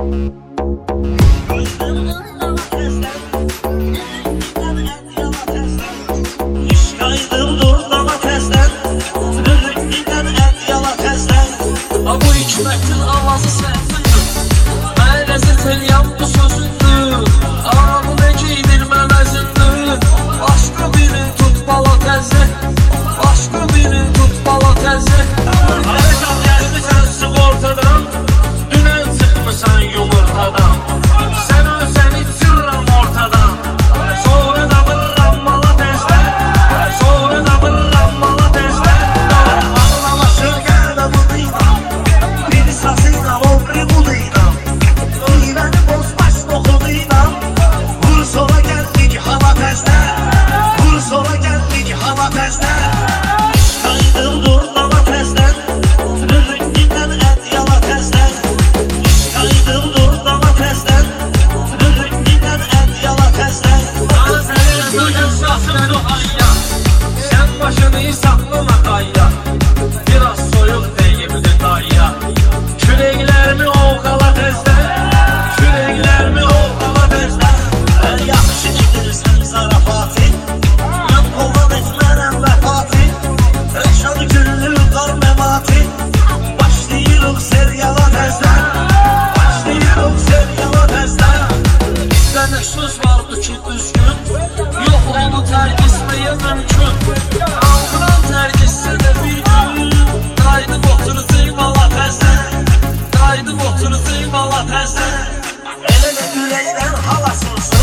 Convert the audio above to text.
Bu hikmətin avazı sənsindir, mən ləzzət eləyəm bu sözündür. Bu nə giydirmən əzindir, başqa birini tut bala təzə, başqa birini tut bala təzə. Hərəkət gəlmişsən sıx ortadan, dünən çıxmışsan yumurtadan. Sən ölsən içirəm ortadan, sonra da vırram mala təzdən, sonra da vırram mala təzdən. Ağlaması gəlmə bu dıydan, biri sasıyla olqri buduyla, İğrəni bozbaş noxuduyla. Vur sola gəldik hava təzdən, vur sola gəldik hava təzdən. Qaydım dur dama təzdən, rürrüngindən ət yala təzdən. Qaydım dur dama təzdən, rürrüngindən ət yala təzdən. Sənə sözün şahsın o ayya, sən başını saxlama qayya, biraz soyuq deyimdi dayya. Küreklərimi oğala təzdən, küreklərimi oğala təzdən. Yaxşı edirsən zarafati, mən qoldan etmərəm vəfati. Rəşad güllü qar məmati, başlayırıq seryala təzdən, başlayırıq seryala təzdən. Bizdə söz vardı ki düzgün, yox onu tərk etməyə mümkün. Alqıdan tərk etsə də bir gün, qaydım oturacaq bala təzdən, qaydım oturacaq bala təzdən. Elə də ürəkdən halasınsa,